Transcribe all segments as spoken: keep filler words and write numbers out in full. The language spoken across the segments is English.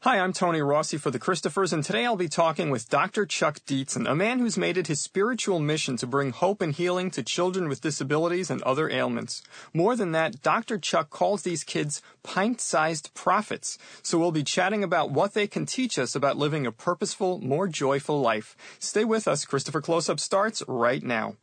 Hi, I'm Tony Rossi for the Christophers, and today I'll be talking with Doctor Chuck Dietzen, a man who's made it his spiritual mission to bring hope and healing to children with disabilities and other ailments. More than that, Doctor Chuck calls these kids pint-sized prophets, so we'll be chatting about what they can teach us about living a purposeful, more joyful life. Stay with us. Christopher Close-Up starts right now.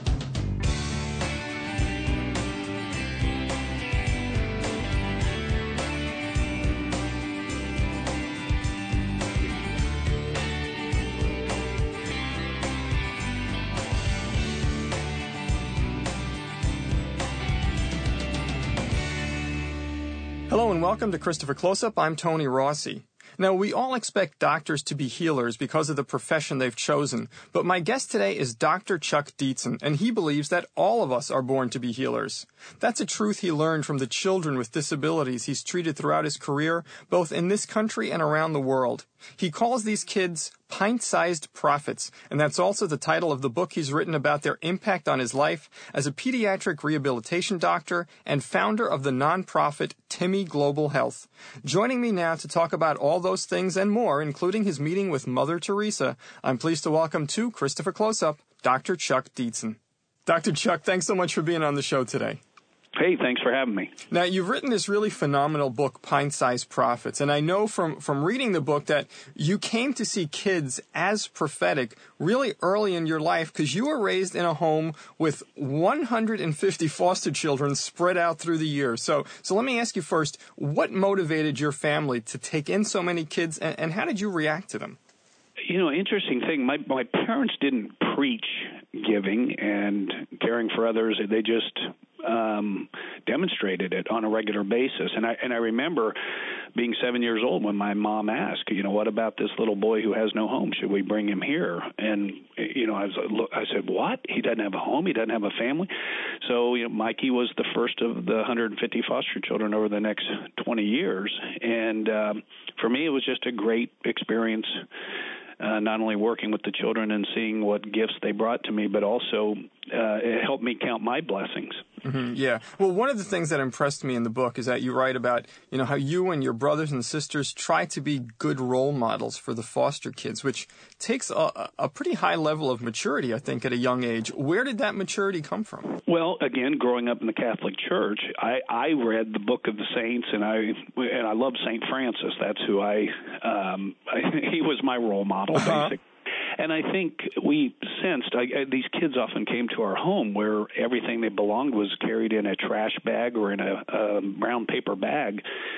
Hello and welcome to Christopher Close-Up. I'm Tony Rossi. Now, we all expect doctors to be healers because of the profession they've chosen, but my guest today is Doctor Chuck Dietzen, and he believes that all of us are born to be healers. That's a truth he learned from the children with disabilities he's treated throughout his career, both in this country and around the world. He calls these kids pint-sized prophets, and that's also the title of the book he's written about their impact on his life as a pediatric rehabilitation doctor and founder of the nonprofit Timmy Global Health. Joining me now to talk about all those things and more, including his meeting with Mother Teresa, I'm pleased to welcome to Christopher Close-Up, Doctor Chuck Dietzen. Doctor Chuck, thanks so much for being on the show today. Hey, thanks for having me. Now, you've written this really phenomenal book, Pint-Sized Prophets, and I know from, from reading the book that you came to see kids as prophetic really early in your life because you were raised in a home with one hundred fifty foster children spread out through the years. So, so let me ask you first, what motivated your family to take in so many kids, and, and how did you react to them? You know, interesting thing, my, my parents didn't preach giving and caring for others. They just um, demonstrated it on a regular basis. And I and I remember being seven years old when my mom asked, you know, what about this little boy who has no home? Should we bring him here? And, you know, I, was, I said, what? He doesn't have a home? He doesn't have a family? So, you know, Mikey was the first of the one hundred fifty foster children over the next twenty years. And um, for me, it was just a great experience. Uh, not only working with the children and seeing what gifts they brought to me, but also uh, it helped me count my blessings. Mm-hmm, yeah. Well, one of the things that impressed me in the book is that you write about, you know, how you and your brothers and sisters try to be good role models for the foster kids, which takes a, a pretty high level of maturity, I think, at a young age. Where did that maturity come from? Well, again, growing up in the Catholic Church, I, I read the Book of the Saints, and I and I love Saint Francis. That's who I, um, I he was my role model, uh-huh. basically. And I think we sensed, I, I, these kids often came to our home where everything they belonged was carried in a trash bag or in a, a brown paper bag.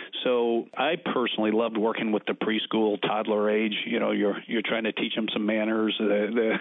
So I personally loved working with the preschool, toddler age. You know, you're you're trying to teach them some manners. The,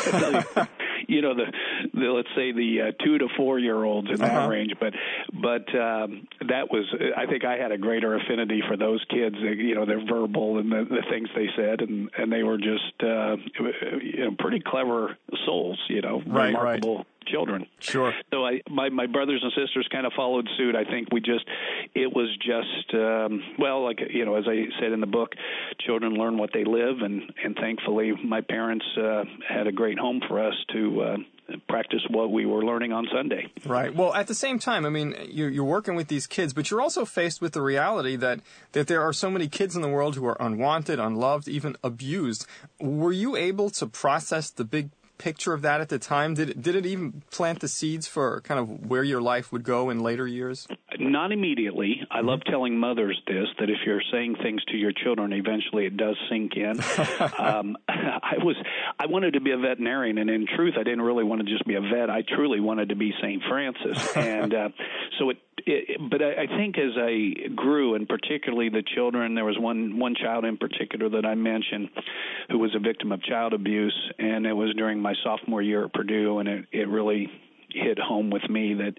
the you know, the, the let's say the uh, two to four year olds in that uh-huh. range. But but um, that was, I think I had a greater affinity for those kids. You know, their verbal and the, the things they said, and and they were just uh, you know pretty clever souls. You know, right, remarkable. Right. Children. Sure. So I, my, my brothers and sisters kind of followed suit. I think we just, it was just, um, well, like, you know, as I said in the book, children learn what they live. And, and thankfully, my parents uh, had a great home for us to uh, practice what we were learning on Sunday. Right. Well, at the same time, I mean, you're, you're working with these kids, but you're also faced with the reality that, that there are so many kids in the world who are unwanted, unloved, even abused. Were you able to process the big picture of that at the time? Did it, did it even plant the seeds for kind of where your life would go in later years? Not immediately. I love telling mothers this, that if you're saying things to your children, eventually it does sink in. um, I was, I wanted to be a veterinarian, and in truth, I didn't really want to just be a vet. I truly wanted to be Saint Francis. And uh, so it, it, but I, I think as I grew, and particularly the children, there was one, one child in particular that I mentioned who was a victim of child abuse, and it was during my sophomore year at Purdue, and it, it really hit home with me that,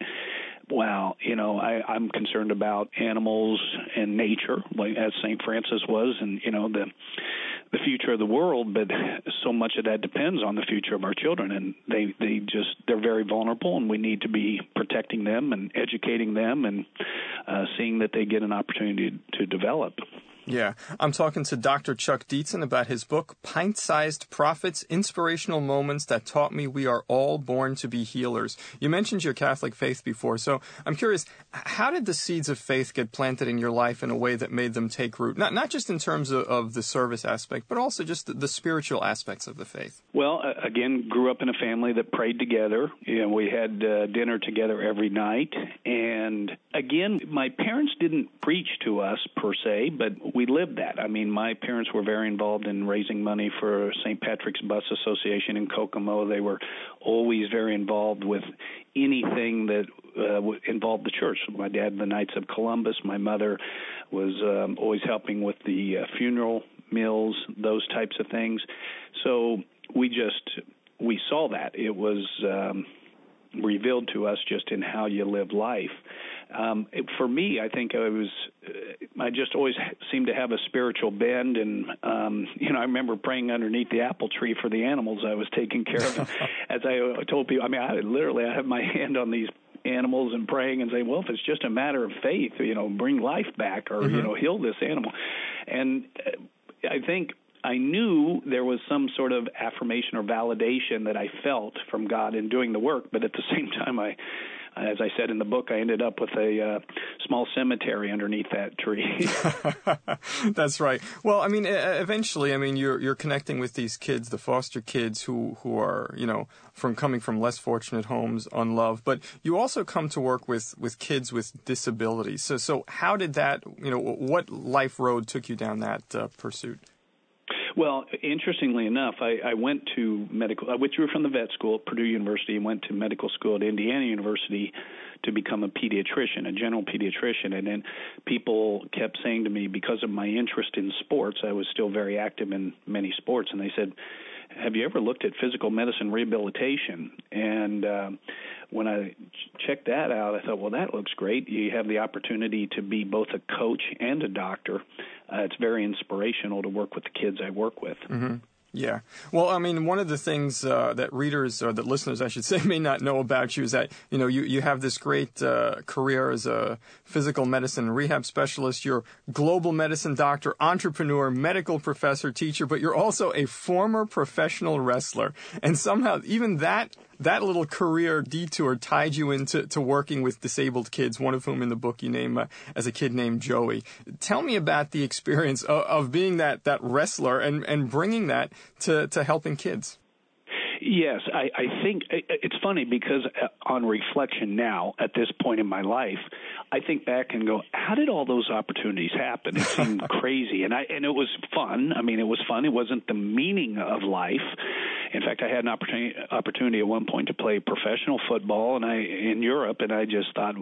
wow, you know, I, I'm concerned about animals and nature, like as Saint Francis was, and, you know, the the future of the world, but so much of that depends on the future of our children, and they, they just, they're very vulnerable, and we need to be protecting them and educating them and uh, seeing that they get an opportunity to, to develop. Yeah. I'm talking to Doctor Chuck Dietzen about his book, Pint-Sized Prophets, Inspirational Moments That Taught Me We Are All Born to Be Healers. You mentioned your Catholic faith before, so I'm curious, how did the seeds of faith get planted in your life in a way that made them take root? Not not just in terms of, of the service aspect, but also just the, the spiritual aspects of the faith. Well, uh, again, grew up in a family that prayed together. You know, we had uh, dinner together every night. And again, my parents didn't preach to us per se, but we lived that. I mean, my parents were very involved in raising money for Saint Patrick's Bus Association in Kokomo. They were always very involved with anything that uh, involved the church. My dad, the Knights of Columbus. My mother was um, always helping with the uh, funeral meals, those types of things. So we just, we saw that. It was um, revealed to us just in how you live life. Um, it, for me, I think I was, uh, I just always seemed to have a spiritual bend, and um, you know, I remember praying underneath the apple tree for the animals I was taking care of. As I told people, I mean, I literally, I have my hand on these animals and praying and saying, well, if it's just a matter of faith, you know, bring life back, or mm-hmm. you know, heal this animal. And uh, I think I knew there was some sort of affirmation or validation that I felt from God in doing the work, but at the same time, I, as I said in the book, I ended up with a uh, small cemetery underneath that tree. That's right. Well, I mean, eventually, I mean, you're you're connecting with these kids, the foster kids who, who are, you know, from coming from less fortunate homes, unloved, but you also come to work with, with kids with disabilities. So so how did that, you know, what life road took you down that uh, pursuit? Well, interestingly enough, I, I went to medical. I withdrew from the vet school at Purdue University and went to medical school at Indiana University to become a pediatrician, a general pediatrician. And then people kept saying to me, because of my interest in sports, I was still very active in many sports, and they said, have you ever looked at physical medicine rehabilitation? And uh, when I checked that out, I thought, well, that looks great. You have the opportunity to be both a coach and a doctor. Uh, it's very inspirational to work with the kids I work with. Mm-hmm. Yeah. Well, I mean, one of the things uh, that readers, or that listeners, I should say, may not know about you is that, you know, you, you have this great uh, career as a physical medicine rehab specialist. You're global medicine doctor, entrepreneur, medical professor, teacher, but you're also a former professional wrestler. And somehow even that that little career detour tied you into to working with disabled kids, one of whom in the book you name uh, as a kid named Joey. Tell me about the experience of, of being that, that wrestler and, and bringing that to, to helping kids. Yes, I, I think it's funny because on reflection now, at this point in my life, I think back and go, how did all those opportunities happen? It seemed crazy, and I and it was fun. I mean, it was fun. It wasn't the meaning of life. In fact, I had an opportunity opportunity at one point to play professional football, and I in Europe, and I just thought,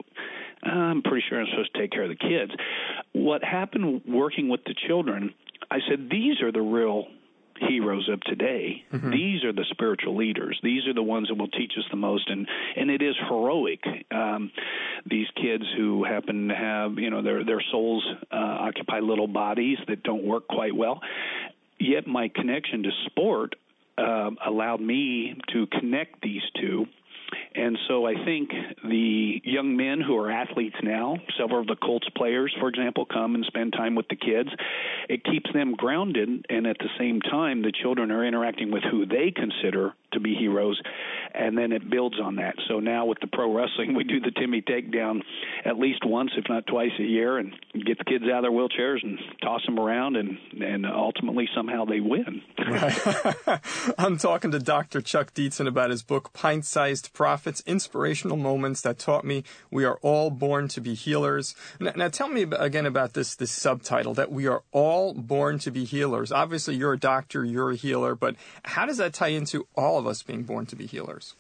I'm pretty sure I'm supposed to take care of the kids. What happened working with the children, I said, these are the real heroes of today. Mm-hmm. These are the spiritual leaders. These are the ones that will teach us the most, and and it is heroic. Um, these kids who happen to have, you know, their their souls uh, occupy little bodies that don't work quite well. Yet my connection to sport uh, allowed me to connect these two. And so I think the young men who are athletes now, several of the Colts players, for example, come and spend time with the kids. It keeps them grounded, and at the same time, the children are interacting with who they consider to be heroes, and then it builds on that. So now with the pro wrestling, we do the Timmy takedown at least once, if not twice a year, and get the kids out of their wheelchairs and toss them around, and, and ultimately somehow they win. Right. I'm talking to Doctor Chuck Dietzen about his book, Pint-Sized Prophets, Inspirational Moments That Taught Me We Are All Born to Be Healers. Now, now tell me again about this, this subtitle, that we are all born to be healers. Obviously, you're a doctor, you're a healer, but how does that tie into all of us being born to be healers?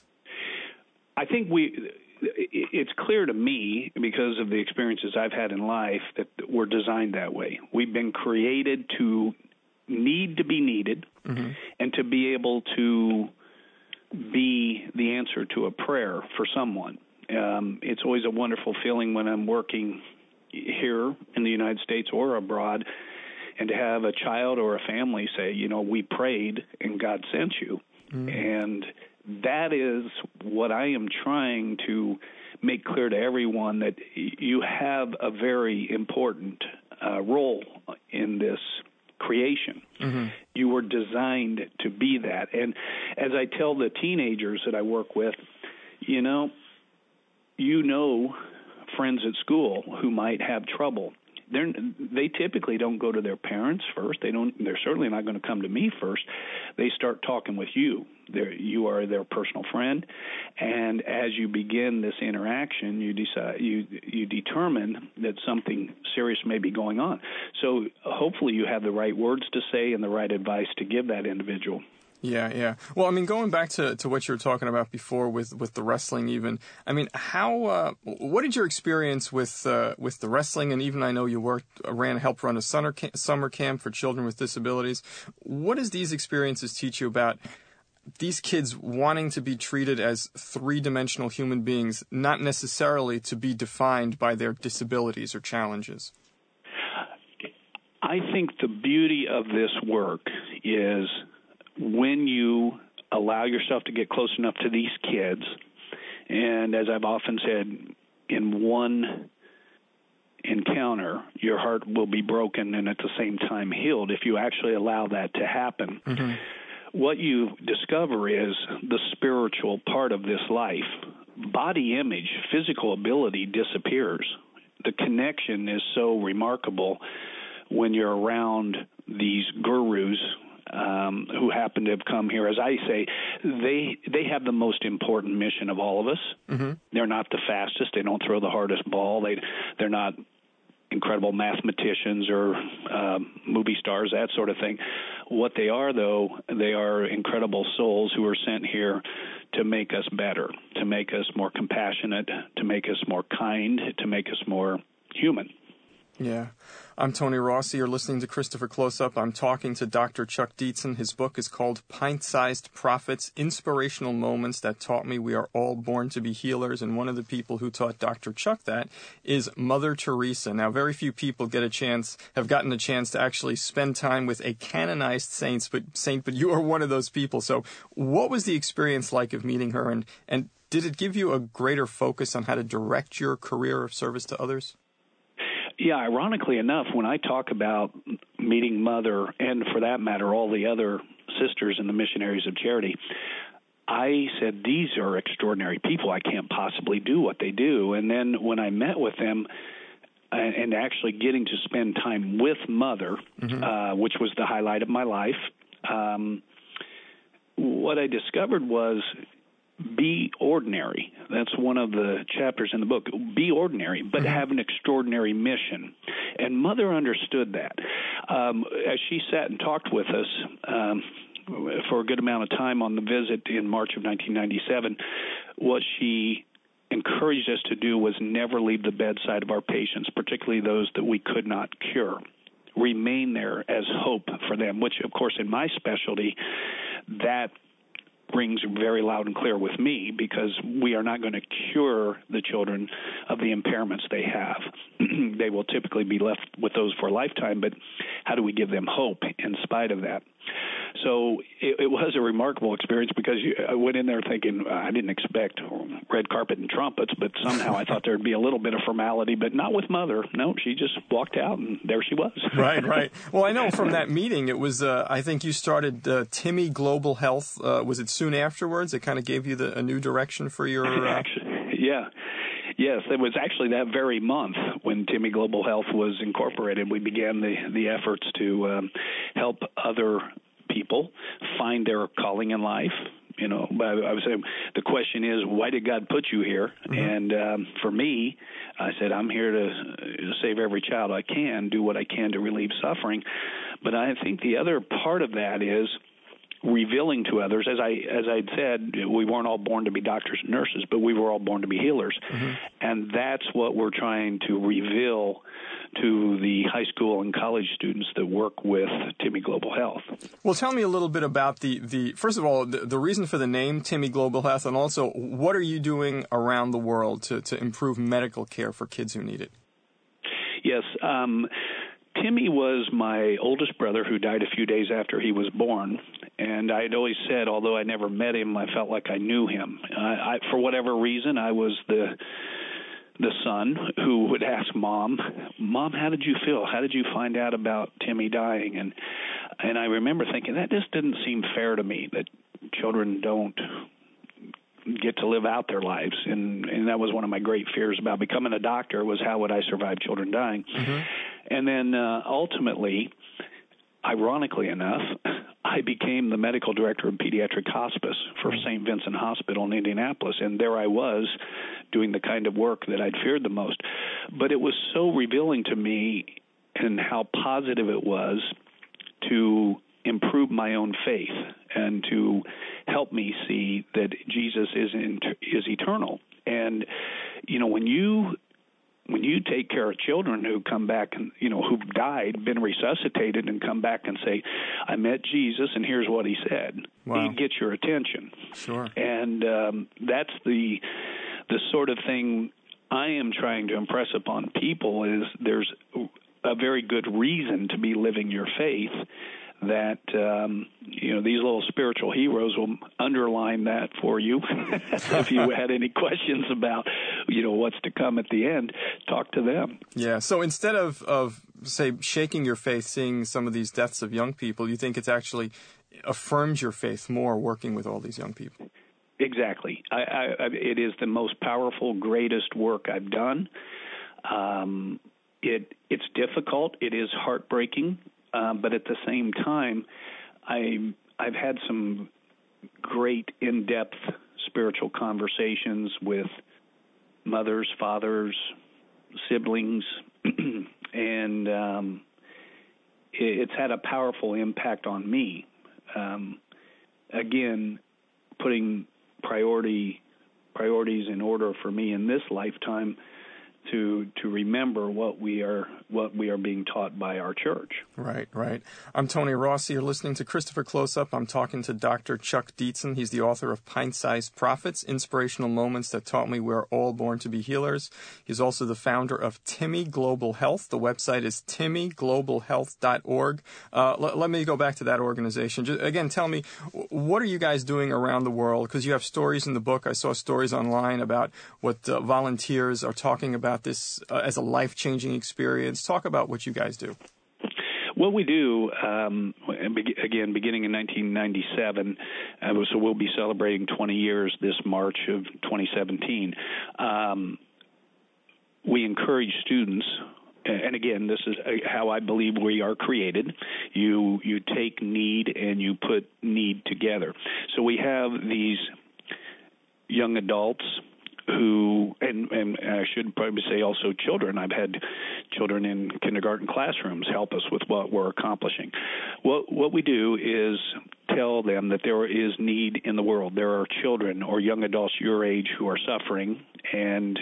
I think we... It's clear to me, because of the experiences I've had in life, that we're designed that way. We've been created to need to be needed, mm-hmm. and to be able to be the answer to a prayer for someone. Um, it's always a wonderful feeling when I'm working here in the United States or abroad, and to have a child or a family say, you know, we prayed and God sent you. Mm-hmm. And that is what I am trying to make clear to everyone, that you have a very important uh, role in this creation. Mm-hmm. You were designed to be that. And as I tell the teenagers that I work with, you know, you know friends at school who might have trouble. They're, they typically don't go to their parents first. They don't. They're certainly not going to come to me first. They start talking with you. They're, you are their personal friend, and as you begin this interaction, you decide you you determine that something serious may be going on. So hopefully, you have the right words to say and the right advice to give that individual. Yeah, yeah. Well, I mean, going back to, to what you were talking about before with, with the wrestling even, I mean, how, uh, what did your experience with, uh, with the wrestling, and even I know you worked, ran, helped run a summer camp, summer camp for children with disabilities. What does these experiences teach you about these kids wanting to be treated as three-dimensional human beings, not necessarily to be defined by their disabilities or challenges? I think the beauty of this work is when you allow yourself to get close enough to these kids, and as I've often said, in one encounter, your heart will be broken and at the same time healed if you actually allow that to happen. Mm-hmm. What you discover is the spiritual part of this life. Body image, physical ability disappears. The connection is so remarkable when you're around these gurus Um, who happen to have come here. As I say, they they have the most important mission of all of us. Mm-hmm. They're not the fastest. They don't throw the hardest ball. They, they're not incredible mathematicians or uh, movie stars, that sort of thing. What they are, though, they are incredible souls who are sent here to make us better, to make us more compassionate, to make us more kind, to make us more human. Yeah. I'm Tony Rossi. You're listening to Christopher Close-Up. I'm talking to Doctor Chuck Dietzen. His book is called Pint-Sized Prophets, Inspirational Moments That Taught Me We Are All Born to Be Healers. And one of the people who taught Doctor Chuck that is Mother Teresa. Now, very few people get a chance, have gotten a chance to actually spend time with a canonized saint, but, saint, but you are one of those people. So what was the experience like of meeting her? And, and did it give you a greater focus on how to direct your career of service to others? Yeah, ironically enough, when I talk about meeting Mother, and for that matter, all the other sisters in the Missionaries of Charity, I said, these are extraordinary people. I can't possibly do what they do. And then when I met with them, and, and actually getting to spend time with Mother, mm-hmm. uh, which was the highlight of my life, um, what I discovered was, be ordinary. That's one of the chapters in the book. Be ordinary, but mm-hmm. have an extraordinary mission. And Mother understood that. Um, as she sat and talked with us um, for a good amount of time on the visit in March of nineteen ninety-seven, what she encouraged us to do was never leave the bedside of our patients, particularly those that we could not cure. Remain there as hope for them, which, of course, in my specialty, that rings very loud and clear with me, because we are not going to cure the children of the impairments they have. They will typically be left with those for a lifetime, but how do we give them hope in spite of that? So it, it was a remarkable experience, because you, I went in there thinking uh, I didn't expect red carpet and trumpets, but somehow I thought there'd be a little bit of formality, but not with Mother. No, she just walked out, and there she was. Right, right. Well, I know from that meeting, it was, uh, I think you started uh, Timmy Global Health. Uh, was it soon afterwards? It kind of gave you the, a new direction for your... Uh... Actually, yeah. Yes, it was actually that very month when Timmy Global Health was incorporated. We began the, the efforts to um, help other people find their calling in life. You know, I was saying, the question is, why did God put you here? Mm-hmm. And um, for me, I said, I'm here to save every child I can, do what I can to relieve suffering. But I think the other part of that is revealing to others, as I as I'd said, we weren't all born to be doctors and nurses, but we were all born to be healers. Mm-hmm. And that's what we're trying to reveal to the high school and college students that work with Timmy Global Health. Well, tell me a little bit about the, the first of all, the, the reason for the name Timmy Global Health, and also what are you doing around the world to, to improve medical care for kids who need it? Yes, um, Timmy was my oldest brother who died a few days after he was born, and I'd always said, although I never met him, I felt like I knew him. I, I, for whatever reason, I was the the son who would ask Mom, Mom, how did you feel? How did you find out about Timmy dying? And and I remember thinking, that just didn't seem fair to me, that children don't get to live out their lives. And, and that was one of my great fears about becoming a doctor, was how would I survive children dying? Mm-hmm. And then uh, ultimately, ironically enough, I became the medical director of pediatric hospice for Saint Vincent Hospital in Indianapolis, and there I was doing the kind of work that I'd feared the most. But it was so revealing to me and how positive it was to improve my own faith and to help me see that Jesus is in, is eternal. And, you know, when you when you take care of children who come back and, you know, who've died, been resuscitated, and come back and say, I met Jesus and here's what he said, wow. It gets your attention. Sure. And um, that's the the sort of thing I am trying to impress upon people, is there's a very good reason to be living your faith, that, um, you know, these little spiritual heroes will underline that for you. If you had any questions about, you know, what's to come at the end, talk to them. Yeah, so instead of, of, say, shaking your faith, seeing some of these deaths of young people, you think it's actually affirms your faith more working with all these young people? Exactly. I, I, it is the most powerful, greatest work I've done. Um, it it's difficult. It is heartbreaking. Um, but at the same time, I, I've had some great in-depth spiritual conversations with mothers, fathers, siblings, and um, it, it's had a powerful impact on me. Um, again, putting priority priorities in order for me in this lifetime to to remember what we are what we are being taught by our church. Right, right. I'm Tony Rossi. You're listening to Christopher Close-Up. I'm talking to Doctor Chuck Dietzen. He's the author of Pint-Sized Prophets, Inspirational Moments That Taught Me We're All Born to Be Healers. He's also the founder of Timmy Global Health. The website is timmy global health dot org. Uh, l- let me go back to that organization. Just, again, tell me, what are you guys doing around the world? Because you have stories in the book. I saw stories online about what uh, volunteers are talking about this uh, as a life-changing experience. Talk about what you guys do. What we do, um, again, beginning in nineteen ninety-seven, uh, so we'll be celebrating twenty years this March of twenty seventeen. Um, we encourage students, and again, this is how I believe we are created. You you take need and you put need together. So we have these young adults who, and, and I should probably say also children. I've had children in kindergarten classrooms help us with what we're accomplishing. What what we do is tell them that there is need in the world. There are children or young adults your age who are suffering, and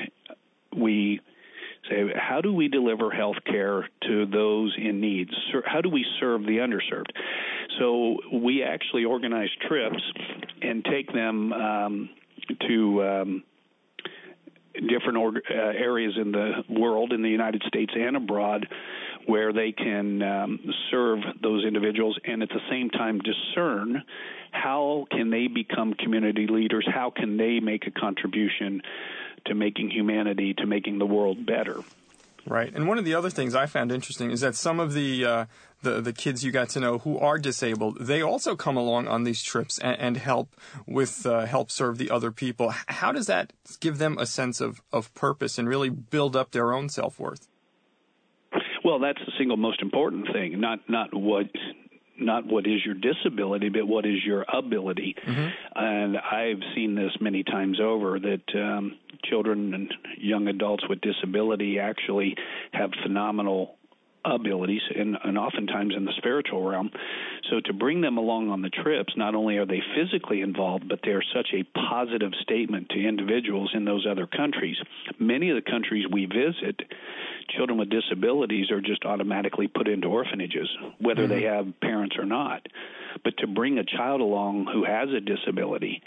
we say, how do we deliver health care to those in need? How do we serve the underserved? So we actually organize trips and take them um, to um, different org- uh, areas in the world, in the United States and abroad, where they can um, serve those individuals and at the same time discern how can they become community leaders, how can they make a contribution to making humanity, to making the world better. Right. And one of the other things I found interesting is that some of the uh, the, the kids you got to know who are disabled, they also come along on these trips and, and help with uh, help serve the other people. How does that give them a sense of, of purpose and really build up their own self-worth? Well, that's the single most important thing, not not what not what is your disability, but what is your ability. Mm-hmm. And I've seen this many times over, that um, children and young adults with disability actually have phenomenal abilities, and, and oftentimes in the spiritual realm. So to bring them along on the trips, not only are they physically involved, but they're such a positive statement to individuals in those other countries. Many of the countries we visit, children with disabilities are just automatically put into orphanages, whether mm-hmm. they have parents or not. But to bring a child along who has a disability,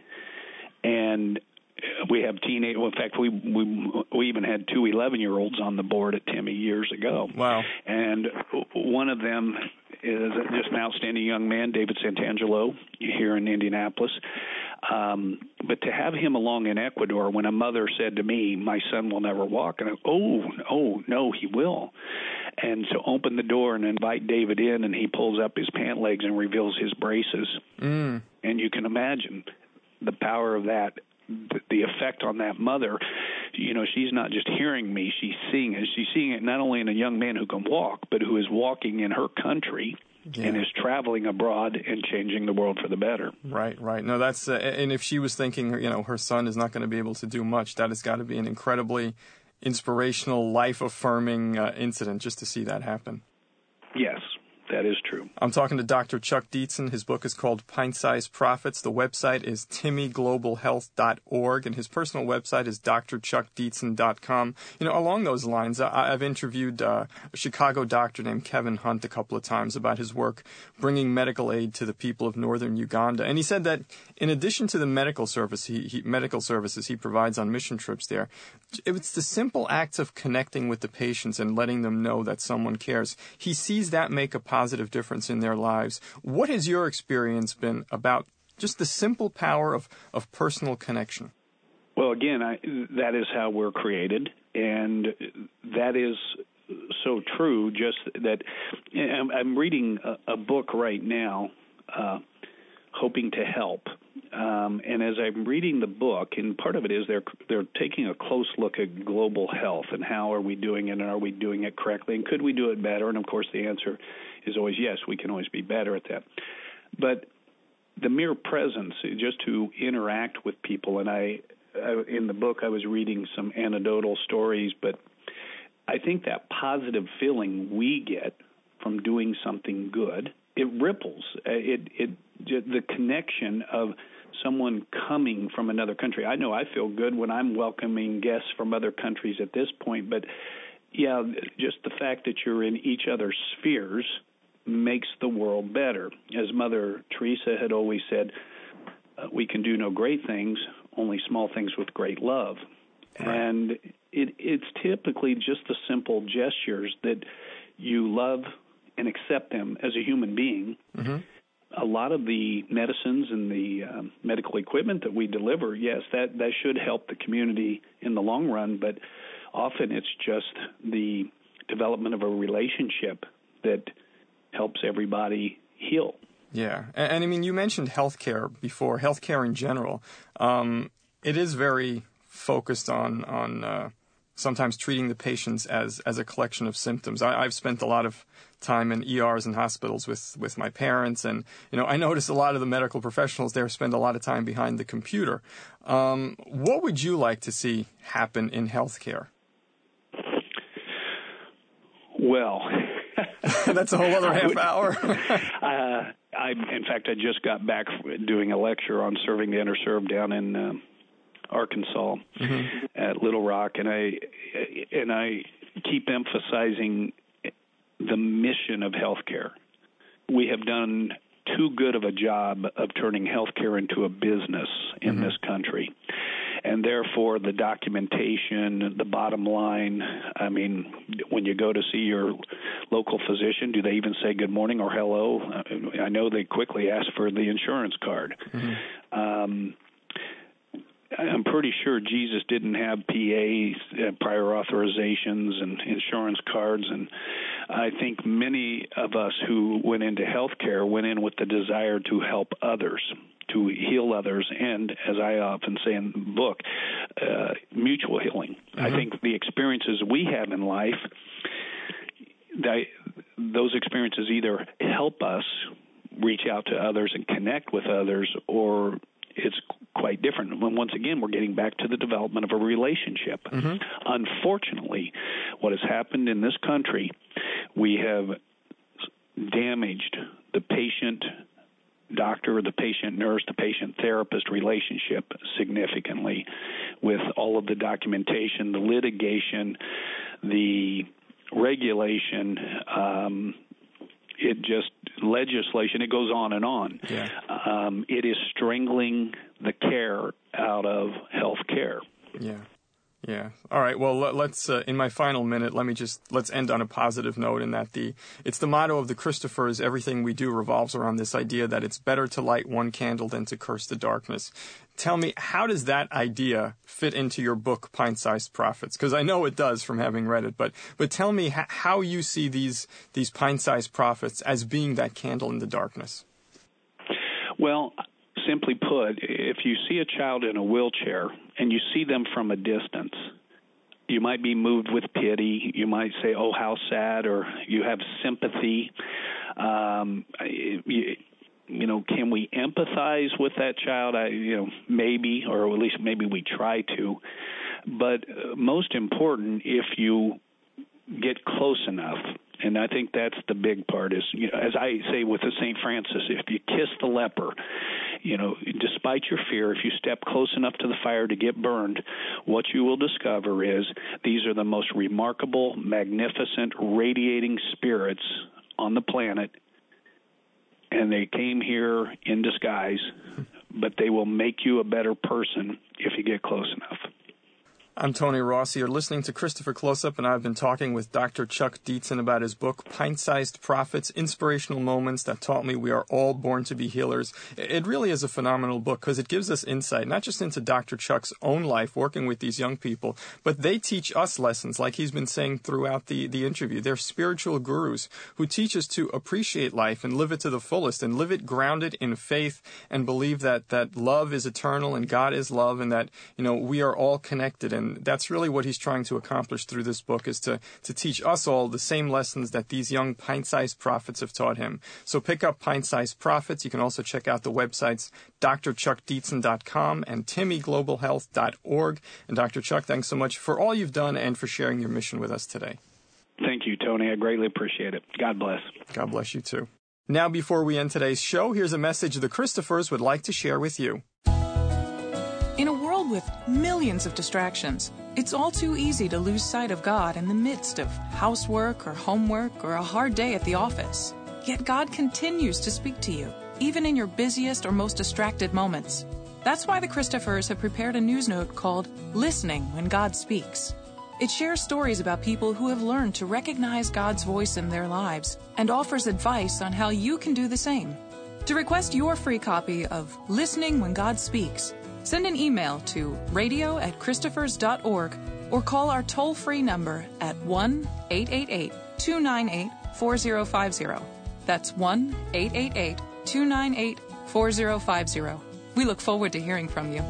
and we have teenage. In fact, we we we even had two eleven-year-olds on the board at Timmy years ago. Wow! And one of them is just an outstanding young man, David Santangelo, here in Indianapolis. Um, but to have him along in Ecuador when a mother said to me, my son will never walk, and I, oh, oh, no, he will. And so open the door and invite David in, and he pulls up his pant legs and reveals his braces. Mm. And you can imagine the power of that, the effect on that mother. You know, she's not just hearing me, she's seeing it. She's seeing it not only in a young man who can walk, but who is walking in her country. Yeah. And is traveling abroad and changing the world for the better. Right, right. No, that's uh, and if she was thinking, you know, her son is not going to be able to do much, that has got to be an incredibly inspirational, life-affirming uh, incident just to see that happen. Yes, that is true. I'm talking to Doctor Chuck Dietzen. His book is called Pint-Sized Profits. The website is timmy global health dot org, and his personal website is d r chuck dietzen dot com. You know, along those lines, I, I've interviewed uh, a Chicago doctor named Kevin Hunt a couple of times about his work bringing medical aid to the people of northern Uganda. And he said that in addition to the medical service he, he, medical services he provides on mission trips there, it's the simple acts of connecting with the patients and letting them know that someone cares. He sees that make a positive difference in their lives. What has your experience been about just the simple power of, of personal connection? Well, again, I, that is how we're created, and that is so true. Just that I'm, I'm reading a, a book right now, uh, Hoping to Help. Um, and as I'm reading the book, and part of it is they're they're taking a close look at global health and how are we doing it, and are we doing it correctly, and could we do it better? And of course, the answer is always yes. We can always be better at that. But the mere presence, just to interact with people, and I, I in the book I was reading some anecdotal stories, but I think that positive feeling we get from doing something good, it ripples. It it the connection of someone coming from another country. I know I feel good when I'm welcoming guests from other countries at this point, but yeah, just the fact that you're in each other's spheres makes the world better. As Mother Teresa had always said, uh, we can do no great things, only small things with great love. Right. And it, it's typically just the simple gestures that you love and accept them as a human being. Mm-hmm. A lot of the medicines and the um, medical equipment that we deliver, yes, that, that should help the community in the long run, but often it's just the development of a relationship that helps everybody heal. Yeah, and, and I mean, you mentioned healthcare before, healthcare in general. Um, it is very focused on, on uh, sometimes treating the patients as, as a collection of symptoms. I, I've spent a lot of time in E Rs and hospitals with, with my parents, and you know I notice a lot of the medical professionals there spend a lot of time behind the computer. Um, what would you like to see happen in healthcare? Well, that's a whole other half hour. uh, I, in fact, I just got back doing a lecture on serving the underserved down in uh, Arkansas mm-hmm. at Little Rock, and I and I keep emphasizing the mission of healthcare. We have done too good of a job of turning healthcare into a business in mm-hmm. this country. And therefore, the documentation, the bottom line, I mean, when you go to see your local physician, do they even say good morning or hello? I know they quickly ask for the insurance card. Mm-hmm. Um, I'm pretty sure Jesus didn't have P As, uh, prior authorizations, and insurance cards, and I think many of us who went into healthcare went in with the desire to help others, to heal others, and, as I often say in the book, uh, mutual healing. Mm-hmm. I think the experiences we have in life, they, those experiences either help us reach out to others and connect with others, or it's quite different. When once again, we're getting back to the development of a relationship. Mm-hmm. Unfortunately, what has happened in this country, we have damaged the patient doctor, the patient nurse, the patient therapist relationship significantly with all of the documentation, the litigation, the regulation, um, it just legislation, it goes on and on. Yeah. Um, it is strangling the care out of health care. Yeah. Yeah. All right. Well, let, let's, uh, in my final minute, let me just, let's end on a positive note in that the, it's the motto of the Christophers, everything we do revolves around this idea that it's better to light one candle than to curse the darkness. Tell me, how does that idea fit into your book, Pint-Sized Prophets? Because I know it does from having read it, but, but tell me ha- how you see these, these pint-sized prophets as being that candle in the darkness. Well, simply put, if you see a child in a wheelchair and you see them from a distance, you might be moved with pity. You might say, oh, how sad, or you have sympathy. Um, you, you know, can we empathize with that child? I, you know, maybe, or at least maybe we try to. But uh, most important, if you get close enough, and I think that's the big part, is, you know, as I say with the Saint Francis, if you kiss the leper, you know, despite your fear, if you step close enough to the fire to get burned, what you will discover is these are the most remarkable, magnificent, radiating spirits on the planet, and they came here in disguise, but they will make you a better person if you get close enough. I'm Tony Rossi. You're listening to Christopher Close-Up, and I've been talking with Doctor Chuck Dietzen about his book, Pint-Sized Prophets, Inspirational Moments That Taught Me We Are All Born to Be Healers. It really is a phenomenal book because it gives us insight, not just into Doctor Chuck's own life working with these young people, but they teach us lessons, like he's been saying throughout the, the interview. They're spiritual gurus who teach us to appreciate life and live it to the fullest and live it grounded in faith and believe that, that love is eternal and God is love and that, you know, we are all connected. And And that's really what he's trying to accomplish through this book, is to, to teach us all the same lessons that these young pint-sized prophets have taught him. So pick up Pint-Sized Prophets. You can also check out the websites d r chuck dietzen dot com and timmy global health dot org. And Doctor Chuck, thanks so much for all you've done and for sharing your mission with us today. Thank you, Tony. I greatly appreciate it. God bless. God bless you, too. Now, before we end today's show, here's a message the Christophers would like to share with you. In a world with millions of distractions, it's all too easy to lose sight of God in the midst of housework or homework or a hard day at the office. Yet God continues to speak to you, even in your busiest or most distracted moments. That's why the Christophers have prepared a news note called Listening When God Speaks. It shares stories about people who have learned to recognize God's voice in their lives and offers advice on how you can do the same. To request your free copy of Listening When God Speaks, send an email to radio at christophers dot org or call our toll-free number at one eight eight eight, two nine eight, four zero five zero. That's one eight eight eight, two nine eight, four zero five zero. We look forward to hearing from you.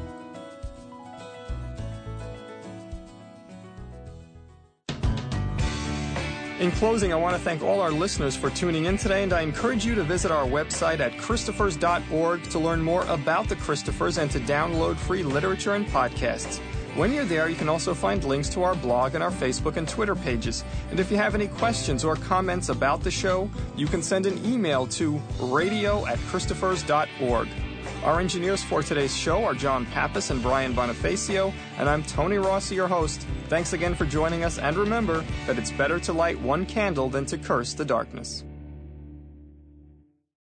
In closing, I want to thank all our listeners for tuning in today, and I encourage you to visit our website at christophers dot org to learn more about the Christophers and to download free literature and podcasts. When you're there, you can also find links to our blog and our Facebook and Twitter pages. And if you have any questions or comments about the show, you can send an email to radio at christophers dot org. Our engineers for today's show are John Pappas and Brian Bonifacio, and I'm Tony Rossi, your host. Thanks again for joining us, and remember that it's better to light one candle than to curse the darkness.